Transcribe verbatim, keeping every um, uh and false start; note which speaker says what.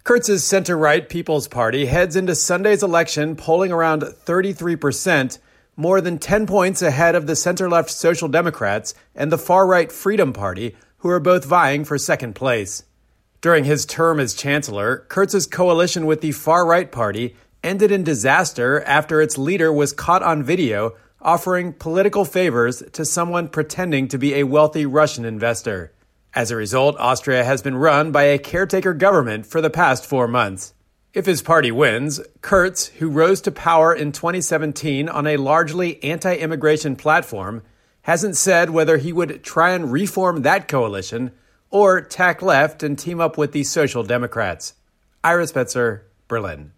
Speaker 1: Kurz's center-right People's Party heads into Sunday's election polling around thirty-three percent, more than ten points ahead of the center-left Social Democrats and the far-right Freedom Party, who are both vying for second place. During his term as chancellor, Kurz's coalition with the far-right party ended in disaster after its leader was caught on video offering political favors to someone pretending to be a wealthy Russian investor. As a result, Austria has been run by a caretaker government for the past four months. If his party wins, Kurz, who rose to power in twenty seventeen on a largely anti-immigration platform, hasn't said whether he would try and reform that coalition or tack left and team up with the Social Democrats. Ira Spitzer, Berlin.